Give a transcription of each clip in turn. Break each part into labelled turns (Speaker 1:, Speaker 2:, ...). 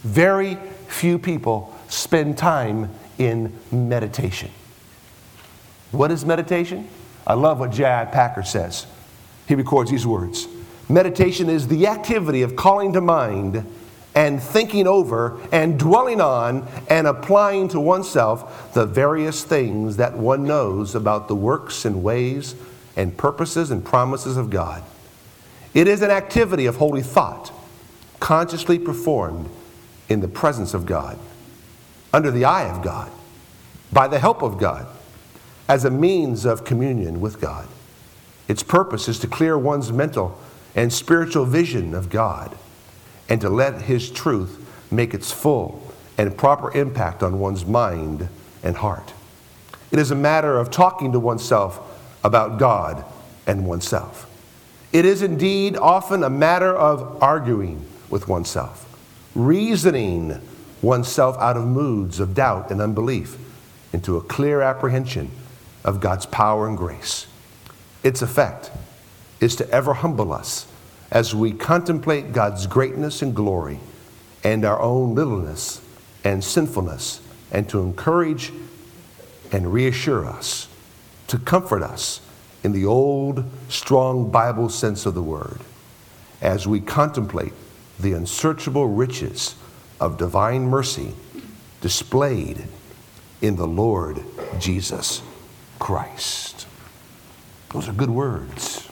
Speaker 1: Very few people spend time in meditation. What is meditation? I love what J.I. Packer says. He records these words. Meditation is the activity of calling to mind and thinking over and dwelling on and applying to oneself the various things that one knows about the works and ways and purposes and promises of God. It is an activity of holy thought, consciously performed in the presence of God, under the eye of God, by the help of God, as a means of communion with God. Its purpose is to clear one's mental and spiritual vision of God and to let His truth make its full and proper impact on one's mind and heart. It is a matter of talking to oneself about God and oneself. It is indeed often a matter of arguing with oneself, reasoning oneself out of moods of doubt and unbelief into a clear apprehension of God's power and grace. Its effect is to ever humble us as we contemplate God's greatness and glory and our own littleness and sinfulness, and to encourage and reassure us, to comfort us in the old, strong Bible sense of the word, as we contemplate the unsearchable riches of divine mercy displayed in the Lord Jesus Christ. Those are good words.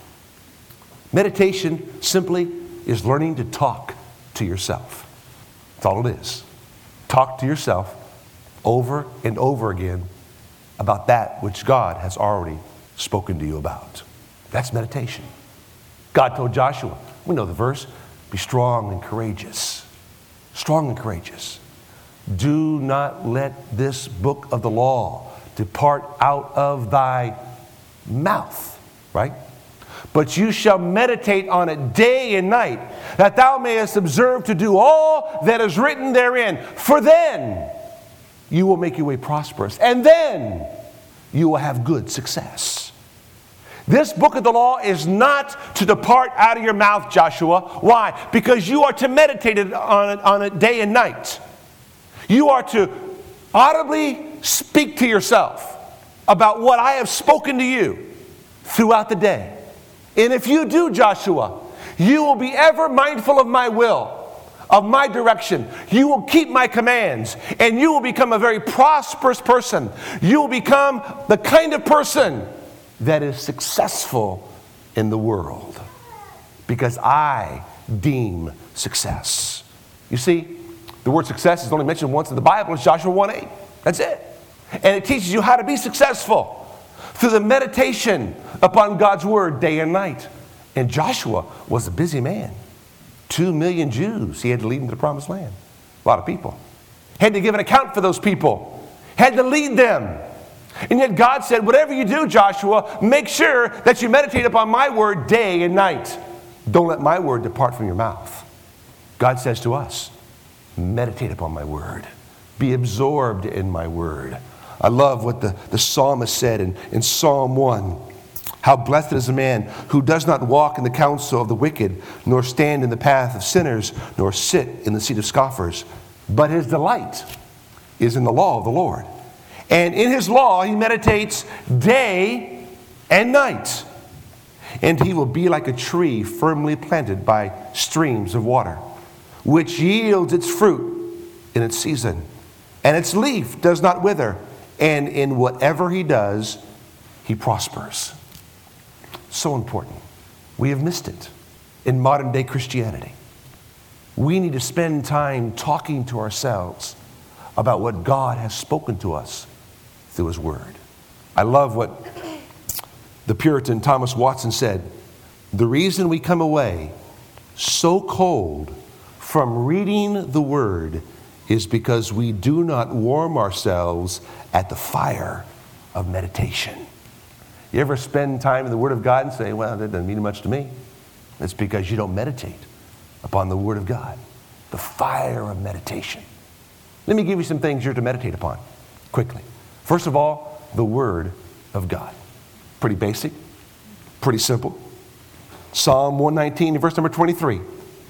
Speaker 1: Meditation simply is learning to talk to yourself. That's all it is. Talk to yourself over and over again about that which God has already spoken to you about. That's meditation. God told Joshua, we know the verse, be strong and courageous. Strong and courageous. Do not let this book of the law depart out of thy mouth, right? But you shall meditate on it day and night, that thou mayest observe to do all that is written therein. For then you will make your way prosperous, and then you will have good success. This book of the law is not to depart out of your mouth, Joshua. Why? Because you are to meditate on it day and night. You are to audibly speak to yourself about what I have spoken to you throughout the day. And if you do, Joshua, you will be ever mindful of my will, of my direction. You will keep my commands, and you will become a very prosperous person. You will become the kind of person that is successful in the world, because I deem success. You see, the word success is only mentioned once in the Bible. It's Joshua 1:8. That's it. And it teaches you how to be successful through the meditation upon God's word day and night. And Joshua was a busy man. 2 million Jews he had to lead into the promised land. A lot of people. Had to give an account for those people. Had to lead them. And yet God said, whatever you do, Joshua, make sure that you meditate upon my word day and night. Don't let my word depart from your mouth. God says to us, meditate upon my word. Be absorbed in my word. I love what the psalmist said in Psalm 1. How blessed is the man who does not walk in the counsel of the wicked, nor stand in the path of sinners, nor sit in the seat of scoffers. But his delight is in the law of the Lord. And in his law he meditates day and night. And he will be like a tree firmly planted by streams of water, which yields its fruit in its season. And its leaf does not wither. And in whatever he does, he prospers. So important. We have missed it in modern day Christianity. We need to spend time talking to ourselves about what God has spoken to us through his word. I love what the Puritan Thomas Watson said. The reason we come away so cold from reading the word is because we do not warm ourselves at the fire of meditation. You ever spend time in the Word of God and say, well, that doesn't mean much to me? It's because you don't meditate upon the Word of God. The fire of meditation. Let me give you some things you're to meditate upon quickly. First of all, the Word of God. Pretty basic, pretty simple. Psalm 119, verse number 23.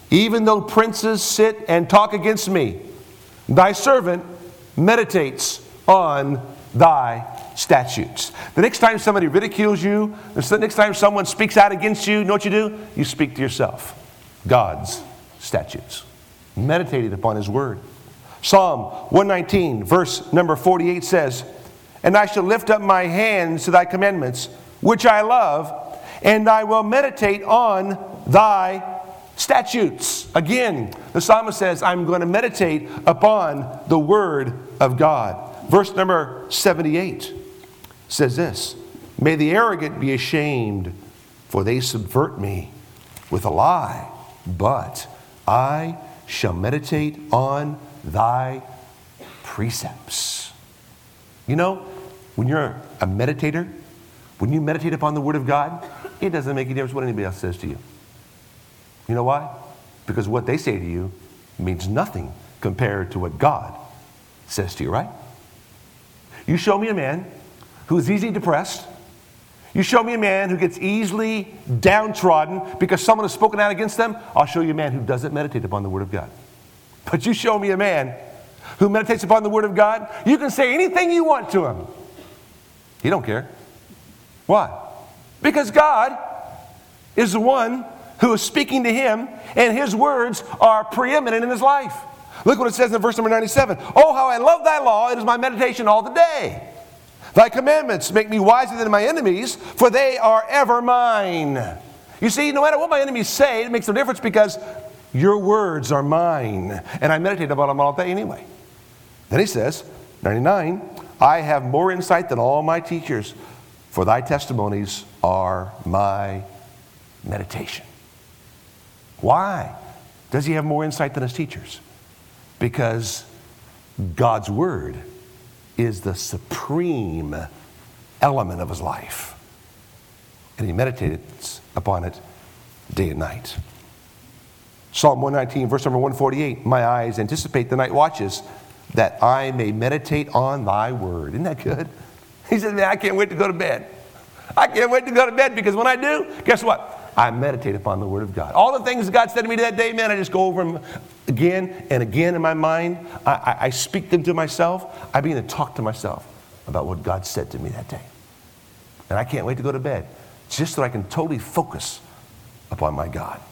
Speaker 1: Even though princes sit and talk against me, thy servant meditates on thy statutes. The next time somebody ridicules you, the next time someone speaks out against you, you know what you do? You speak to yourself. God's statutes. Meditating upon his word. Psalm 119, verse number 48 says, and I shall lift up my hands to thy commandments, which I love, and I will meditate on thy statutes. Again, the psalmist says, I'm going to meditate upon the word of God. Verse number 78 says this, may the arrogant be ashamed, for they subvert me with a lie, but I shall meditate on thy precepts. You know, when you're a meditator, when you meditate upon the word of God, it doesn't make any difference what anybody else says to you. You know why? Because what they say to you means nothing compared to what God says to you, right? You show me a man who is easily depressed. You show me a man who gets easily downtrodden because someone has spoken out against them. I'll show you a man who doesn't meditate upon the word of God. But you show me a man who meditates upon the word of God, you can say anything you want to him. He don't care. Why? Because God is the one who is speaking to him, and his words are preeminent in his life. Look what it says in verse number 97. Oh, how I love thy law. It is my meditation all the day. Thy commandments make me wiser than my enemies, for they are ever mine. You see, no matter what my enemies say, it makes no difference because your words are mine. And I meditate about them all day anyway. Then he says, 99, I have more insight than all my teachers, for thy testimonies are my meditation. Why does he have more insight than his teachers? Because God's word is the supreme element of his life. And he meditates upon it day and night. Psalm 119, verse number 148, my eyes anticipate the night watches, that I may meditate on thy word. Isn't that good? He said, man, I can't wait to go to bed. I can't wait to go to bed because when I do, guess what? I meditate upon the word of God. All the things God said to me that day, man, I just go over them again and again in my mind. I speak them to myself. I begin to talk to myself about what God said to me that day. And I can't wait to go to bed just so I can totally focus upon my God.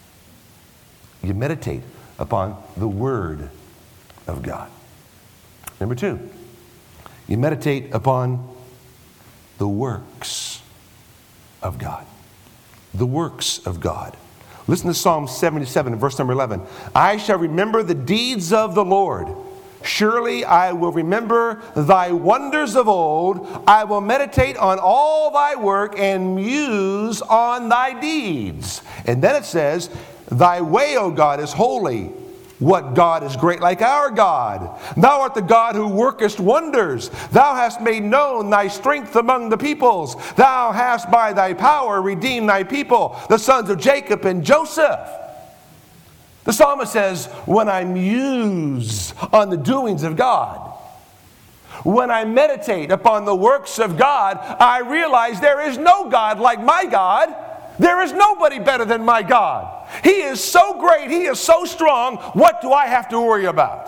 Speaker 1: You meditate upon the word of God. Number 2, you meditate upon the works of God. The works of God. Listen to Psalm 77, verse number 11. I shall remember the deeds of the Lord. Surely I will remember thy wonders of old. I will meditate on all thy work and muse on thy deeds. And then it says, thy way, O God, is holy. What God is great like our God? Thou art the God who workest wonders. Thou hast made known thy strength among the peoples. Thou hast by thy power redeemed thy people, the sons of Jacob and Joseph. The psalmist says, when I muse on the doings of God, when I meditate upon the works of God, I realize there is no God like my God. There is nobody better than my God. He is so great. He is so strong. What do I have to worry about?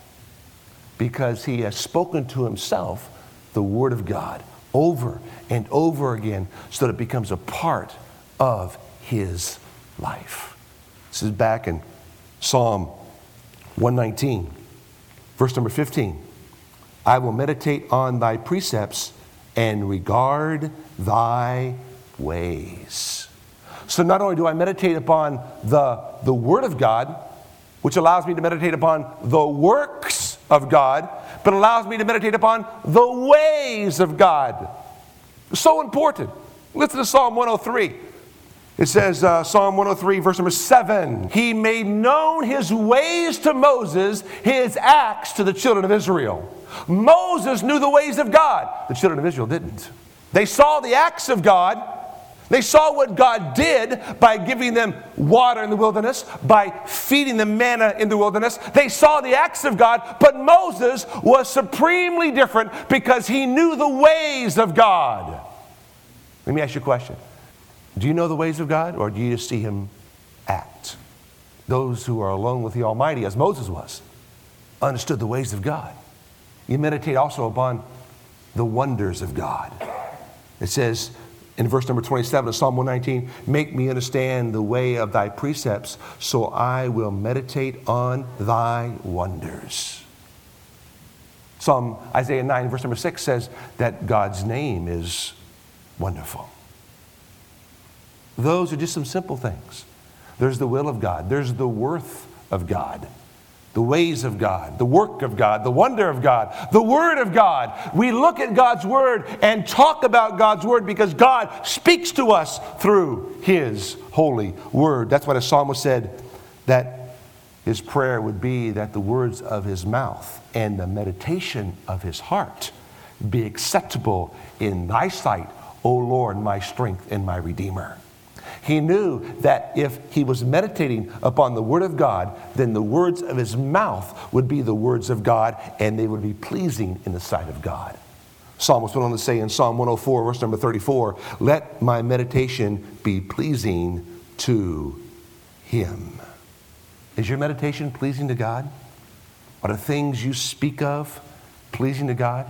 Speaker 1: Because he has spoken to himself the word of God over and over again so that it becomes a part of his life. This is back in Psalm 119, verse number 15. I will meditate on thy precepts and regard thy ways. So not only do I meditate upon the Word of God, which allows me to meditate upon the works of God, but allows me to meditate upon the ways of God. So important. Listen to Psalm 103. It says, Psalm 103, verse number 7. He made known his ways to Moses, his acts to the children of Israel. Moses knew the ways of God. The children of Israel didn't. They saw the acts of God. They saw what God did by giving them water in the wilderness, by feeding them manna in the wilderness. They saw the acts of God, but Moses was supremely different because he knew the ways of God. Let me ask you a question. Do you know the ways of God, or do you just see him act? Those who are alone with the Almighty, as Moses was, understood the ways of God. You meditate also upon the wonders of God. It says in verse number 27 of Psalm 119, make me understand the way of thy precepts, so I will meditate on thy wonders. Isaiah 9, verse number 6 says that God's name is wonderful. Those are just some simple things. There's the will of God. There's the worth of God. The ways of God, the work of God, the wonder of God, the Word of God. We look at God's Word and talk about God's Word because God speaks to us through His holy Word. That's why the psalmist said that his prayer would be that the words of his mouth and the meditation of his heart be acceptable in thy sight, O Lord, my strength and my Redeemer. He knew that if he was meditating upon the Word of God, then the words of his mouth would be the words of God, and they would be pleasing in the sight of God. Psalmist went on to say in Psalm 104, verse number 34, let my meditation be pleasing to him. Is your meditation pleasing to God? Are the things you speak of pleasing to God?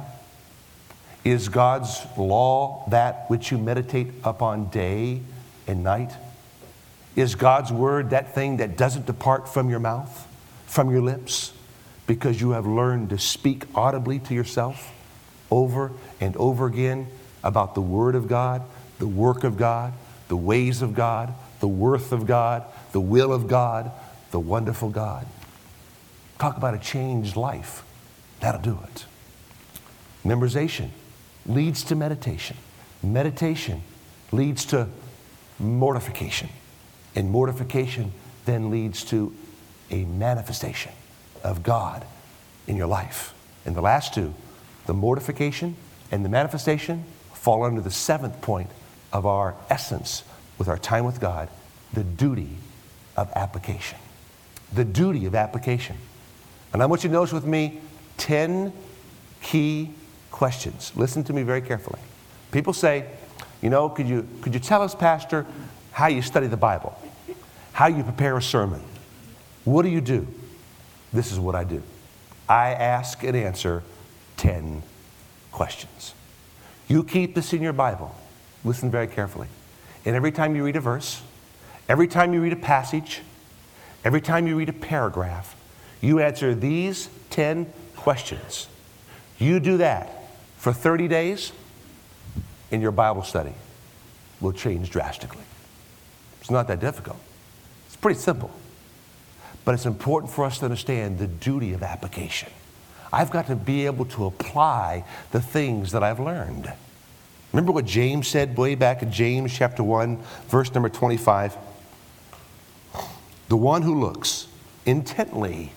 Speaker 1: Is God's law that which you meditate upon day and night? Is God's word that thing that doesn't depart from your mouth, from your lips, because you have learned to speak audibly to yourself over and over again about the Word of God, the work of God, the ways of God, the worth of God, the will of God, the wonderful God? Talk about a changed life. That'll do it. Memorization leads to meditation. Meditation leads to mortification. And mortification then leads to a manifestation of God in your life. And the last two, the mortification and the manifestation, fall under the seventh point of our essence with our time with God, the duty of application. The duty of application. And I want you to notice with me 10 key questions. Listen to me very carefully. People say, could you tell us, Pastor, how you study the Bible? How you prepare a sermon? What do you do? This is what I do. I ask and answer 10 questions. You keep this in your Bible. Listen very carefully. And every time you read a verse, every time you read a passage, every time you read a paragraph, you answer these 10 questions. You do that for 30 days, and your Bible study will change drastically. It's not that difficult. It's pretty simple. But it's important for us to understand the duty of application. I've got to be able to apply the things that I've learned. Remember what James said way back in James chapter 1, verse number 25? The one who looks intently,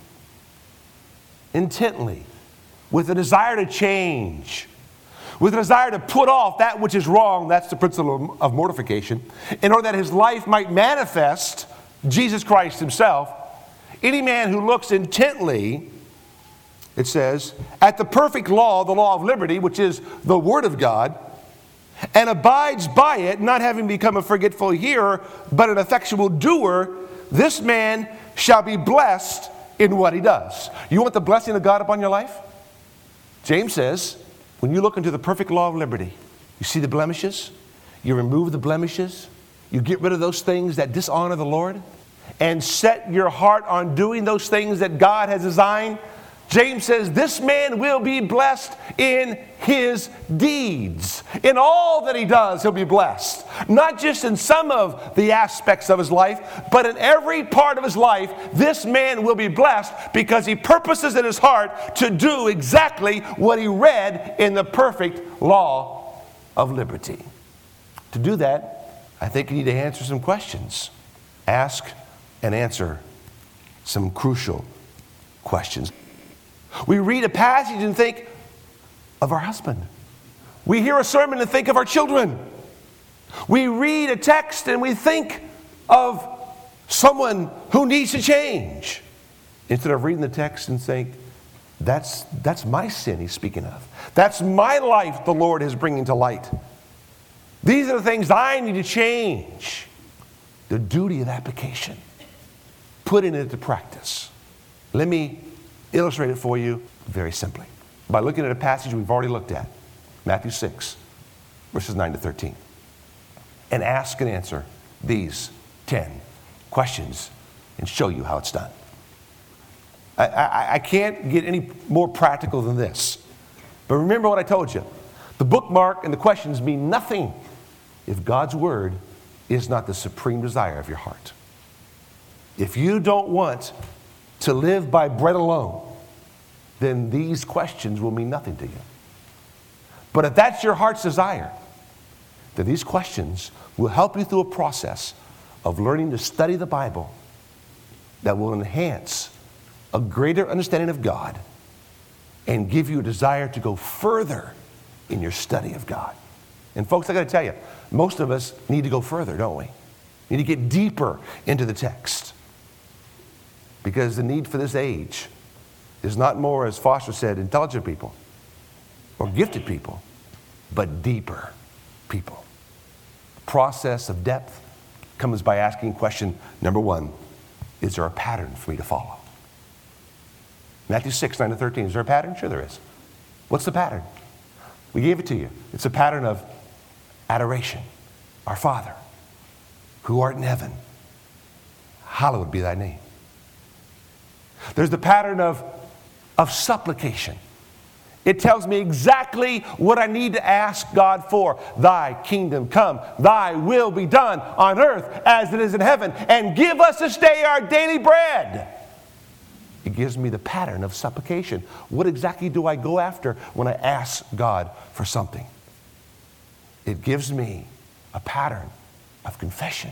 Speaker 1: with a desire to change, with a desire to put off that which is wrong, that's the principle of mortification, in order that his life might manifest Jesus Christ himself. Any man who looks intently, it says, at the perfect law, the law of liberty, which is the Word of God, and abides by it, not having become a forgetful hearer, but an effectual doer, this man shall be blessed in what he does. You want the blessing of God upon your life? James says, when you look into the perfect law of liberty, you see the blemishes, you remove the blemishes, you get rid of those things that dishonor the Lord, and set your heart on doing those things that God has designed. James says this man will be blessed in his deeds. In all that he does, he'll be blessed. Not just in some of the aspects of his life, but in every part of his life, this man will be blessed because he purposes in his heart to do exactly what he read in the perfect law of liberty. To do that, I think you need to answer some questions. Ask and answer some crucial questions. We read a passage and think of our husband. We hear a sermon and think of our children. We read a text and we think of someone who needs to change. Instead of reading the text and saying, that's my sin he's speaking of. That's my life the Lord is bringing to light. These are the things I need to change. The duty of application. putting it into practice. Let me illustrate it for you very simply by looking at a passage we've already looked at, Matthew 6, verses 9 to 13. And ask and answer these 10 questions and show you how it's done. I can't get any more practical than this. But remember what I told you. The bookmark and the questions mean nothing if God's word is not the supreme desire of your heart. If you don't want to live by bread alone, then these questions will mean nothing to you. But if that's your heart's desire, then these questions will help you through a process of learning to study the Bible that will enhance a greater understanding of God and give you a desire to go further in your study of God. And folks, I got to tell you, most of us need to go further, don't we? We need to get deeper into the text. Because the need for this age is not more, as Foster said, intelligent people or gifted people, but deeper people. The process of depth comes by asking question number 1, is there a pattern for me to follow? Matthew 6, 9 to 13, is there a pattern? Sure there is. What's the pattern? We gave it to you. It's a pattern of adoration. Our Father, who art in heaven, hallowed be thy name. There's the pattern of supplication. It tells me exactly what I need to ask God for. Thy kingdom come, thy will be done on earth as it is in heaven. And give us this day our daily bread. It gives me the pattern of supplication. What exactly do I go after when I ask God for something? It gives me a pattern of confession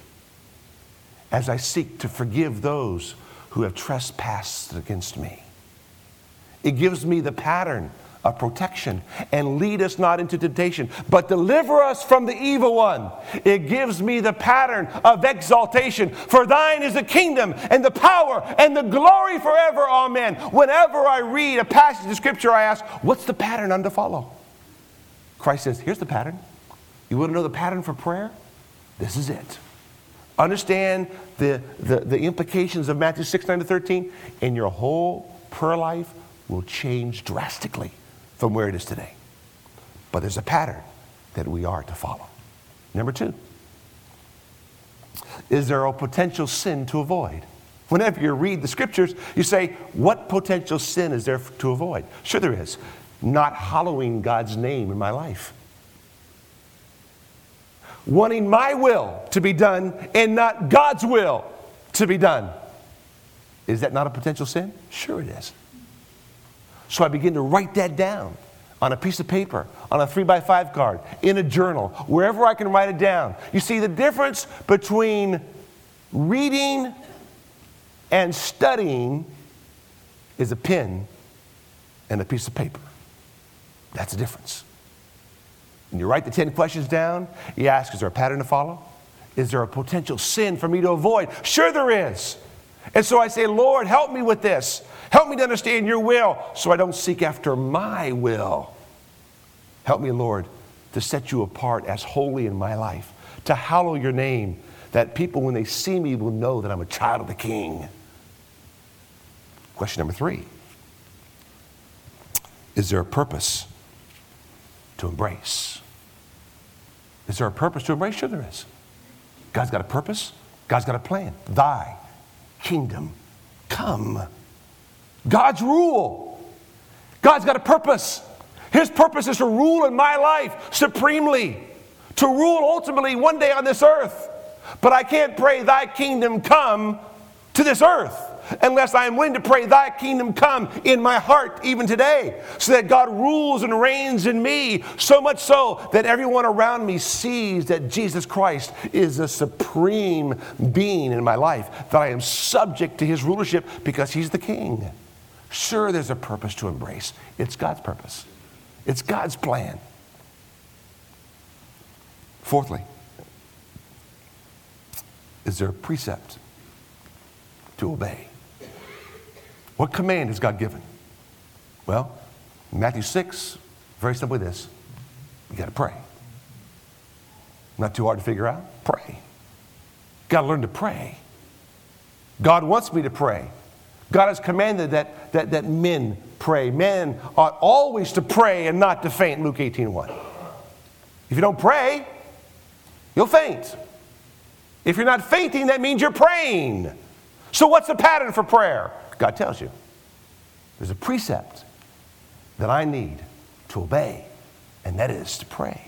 Speaker 1: as I seek to forgive those who have trespassed against me. It gives me the pattern of protection and lead us not into temptation, but deliver us from the evil one. It gives me the pattern of exaltation. For thine is the kingdom and the power and the glory forever. Amen. Whenever I read a passage of Scripture, I ask, what's the pattern I'm to follow? Christ says, here's the pattern. You want to know the pattern for prayer? This is it. Understand the implications of Matthew 6, 9 to 13, and your whole prayer life will change drastically from where it is today. But there's a pattern that we are to follow. Number 2, is there a potential sin to avoid? Whenever you read the Scriptures, you say, what potential sin is there to avoid? Sure there is. Not hallowing God's name in my life. Wanting my will to be done and not God's will to be done. Is that not a potential sin? Sure it is. So I begin to write that down on a piece of paper, on a 3x5 card, in a journal, wherever I can write it down. You see, the difference between reading and studying is a pen and a piece of paper. That's the difference. And you write the 10 questions down, you ask, is there a pattern to follow? Is there a potential sin for me to avoid? Sure there is. And so I say, Lord, help me with this. Help me to understand your will so I don't seek after my will. Help me, Lord, to set you apart as holy in my life, to hallow your name, that people, when they see me, will know that I'm a child of the King. Question number 3. Is there a purpose to embrace? Is there a purpose to embrace? Sure there is. God's got a purpose. God's got a plan. Thy kingdom come. God's rule. God's got a purpose. His purpose is to rule in my life supremely. To rule ultimately one day on this earth. But I can't pray thy kingdom come to this earth unless I am willing to pray thy kingdom come in my heart even today, so that God rules and reigns in me, so much so that everyone around me sees that Jesus Christ is the supreme being in my life, that I am subject to his rulership because he's the king. Sure, there's a purpose to embrace. It's God's purpose. It's God's plan. Fourthly, is there a precept to obey? What command has God given? Well, Matthew 6, very simply this. You got to pray. Not too hard to figure out. Pray. Got to learn to pray. God wants me to pray. God has commanded that men pray. Men ought always to pray and not to faint, Luke 18:1. If you don't pray, you'll faint. If you're not fainting, that means you're praying. So what's the pattern for prayer? God tells you. There's a precept that I need to obey, and that is to pray.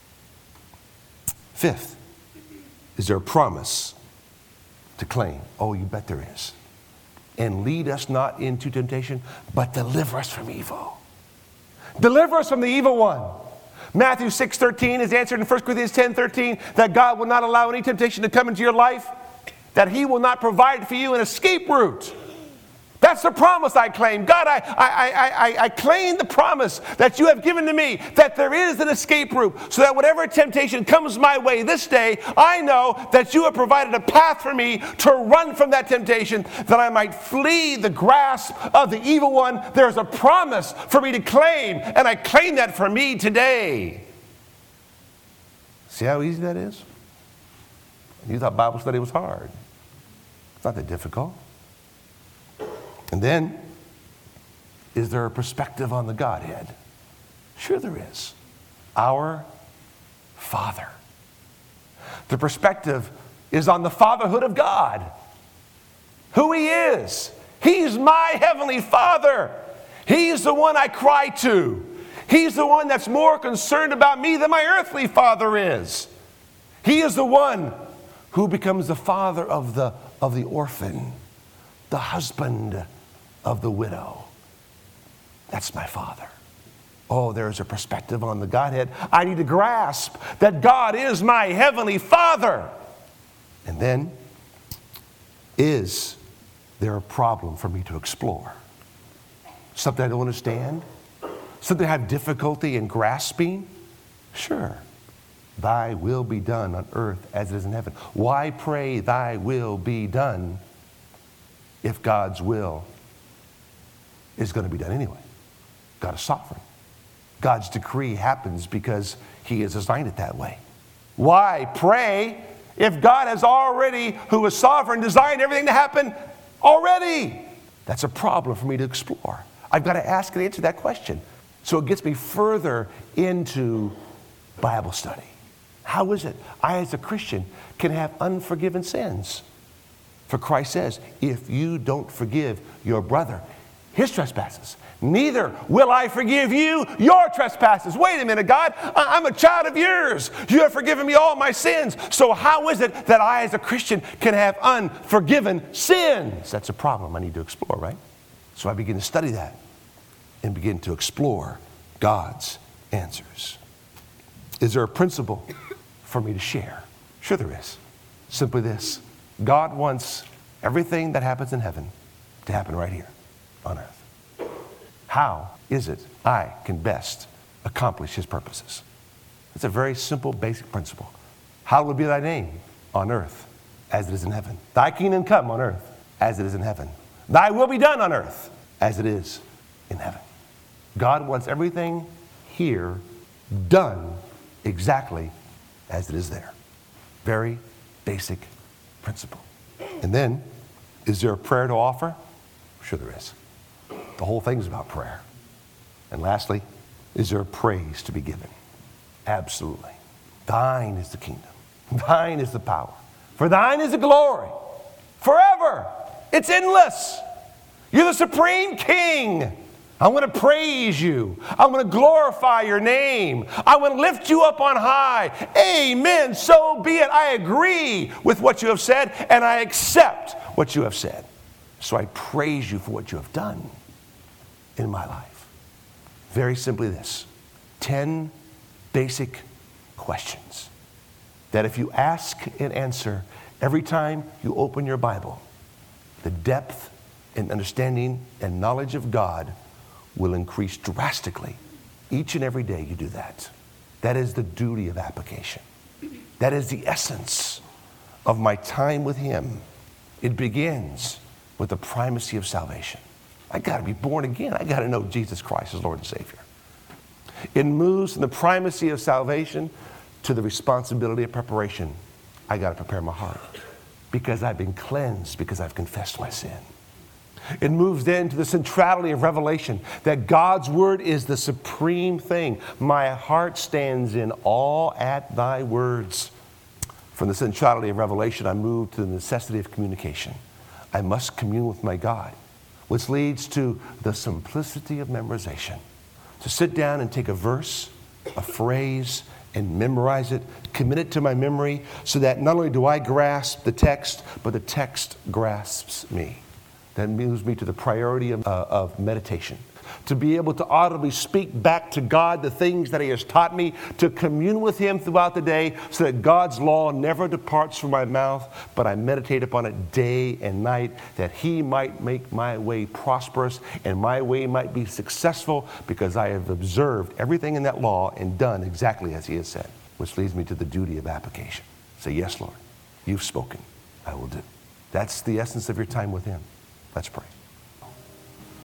Speaker 1: Fifth, is there a promise to claim? Oh, you bet there is. And lead us not into temptation, but deliver us from evil. Deliver us from the evil one. Matthew 6:13 is answered in 1 Corinthians 10:13 that God will not allow any temptation to come into your life, that he will not provide for you an escape route. That's the promise I claim. God, I claim the promise that you have given to me, that there is an escape route, so that whatever temptation comes my way this day, I know that you have provided a path for me to run from that temptation, that I might flee the grasp of the evil one. There's a promise for me to claim, and I claim that for me today. See how easy that is? You thought Bible study was hard. It's not that difficult. And then, is there a perspective on the Godhead? Sure there is. Our Father. The perspective is on the fatherhood of God. Who he is. He's my heavenly Father. He's the one I cry to. He's the one that's more concerned about me than my earthly father is. He is the one who becomes the father of the orphan, the husband of the widow. That's my Father. Oh, there's a perspective on the Godhead. I need to grasp that God is my heavenly Father. And then, is there a problem for me to explore? Something I don't understand? Something I have difficulty in grasping? Sure. Thy will be done on earth as it is in heaven. Why pray thy will be done if God's will is going to be done anyway? God is sovereign. God's decree happens because he has designed it that way. Why pray if God has already, who is sovereign, designed everything to happen already? That's a problem for me to explore. I've got to ask and answer that question. So it gets me further into Bible study. How is it I, as a Christian, can have unforgiven sins? For Christ says, if you don't forgive your brother his trespasses, neither will I forgive you your trespasses. Wait a minute, God, I'm a child of yours. You have forgiven me all my sins. So how is it that I, as a Christian, can have unforgiven sins? That's a problem I need to explore, right? So I begin to study that and begin to explore God's answers. Is there a principle for me to share? Sure there is. Simply this. God wants everything that happens in heaven to happen right here on earth. How is it I can best accomplish his purposes? It's a very simple, basic principle. Hallowed be thy name on earth as it is in heaven. Thy kingdom come on earth as it is in heaven. Thy will be done on earth as it is in heaven. God wants everything here done exactly as it is there. Very basic principle. And then, is there a prayer to offer? Sure there is. The whole thing's about prayer. And lastly, is there a praise to be given? Absolutely. Thine is the kingdom. Thine is the power. For thine is the glory. Forever. It's endless. You're the supreme king. I'm going to praise you. I'm going to glorify your name. I'm going to lift you up on high. Amen. So be it. I agree with what you have said, and I accept what you have said. So I praise you for what you have done in my life. Very simply this. 10 basic questions that if you ask and answer every time you open your Bible, the depth and understanding and knowledge of God will increase drastically each and every day you do that. That is the duty of application. That is the essence of my time with him. It begins with the primacy of salvation. I got to be born again. I got to know Jesus Christ as Lord and Savior. It moves from the primacy of salvation to the responsibility of preparation. I got to prepare my heart. because I've been cleansed, because I've confessed my sin. It moves then to the centrality of revelation, that God's word is the supreme thing. My heart stands in awe at thy words. From the centrality of revelation, I move to the necessity of communication. I must commune with my God, which leads to the simplicity of memorization. To sit down and take a verse, a phrase, and memorize it, commit it to my memory, so that not only do I grasp the text, but the text grasps me. That moves me to the priority of meditation. To be able to audibly speak back to God the things that He has taught me, to commune with Him throughout the day, so that God's law never departs from my mouth, but I meditate upon it day and night, that He might make my way prosperous and my way might be successful, because I have observed everything in that law and done exactly as He has said. Which leads me to the duty of application. Say, yes, Lord, you've spoken. I will do. That's the essence of your time with Him. Let's pray.